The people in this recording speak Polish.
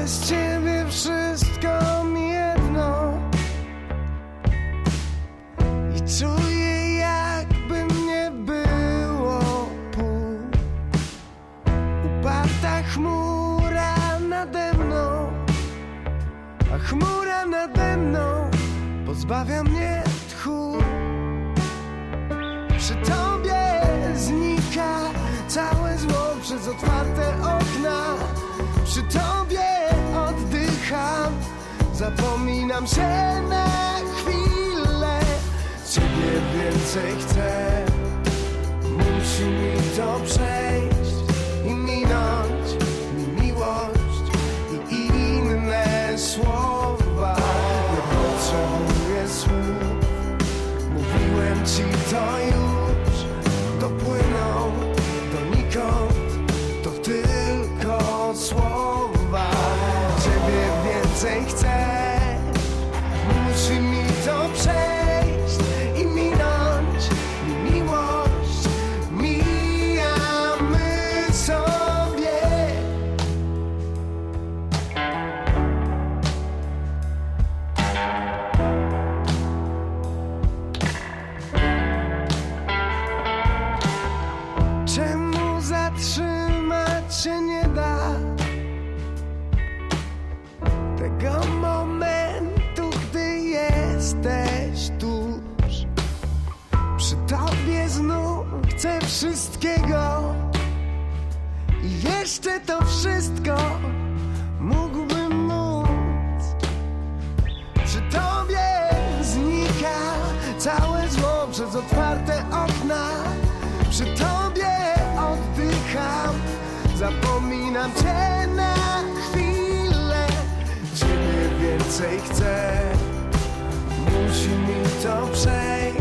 Bez ciebie wszystko mi jedno i czuję, jakby nie było pół. Uparta chmura nade mną, a chmura nade mną pozbawia mnie tchu. Przy tobie znika całe zło przez otwarte okna. Przy tobie oddycham, zapominam się na chwilę. Ciebie więcej chcę, musi mi to przejść i minąć mi miłość i inne słowa. Nie potrzebuję słów, mówiłem ci to już, dopłyną donikąd, to tylko słowa. Ciebie więcej chcę, musi mi to przejść i minąć mi miłość. Mijamy sobie. Czemu zatrzymać się nie da tego momentu, gdy jesteś tuż? Przy tobie znów chcę wszystkiego i jeszcze to wszystko mógłbym móc. Przy tobie znika całe zło przez otwarte okna. Przy tobie oddycham, zapominam cię na chwilę. Ciebie więcej chcę, musi mi to przejść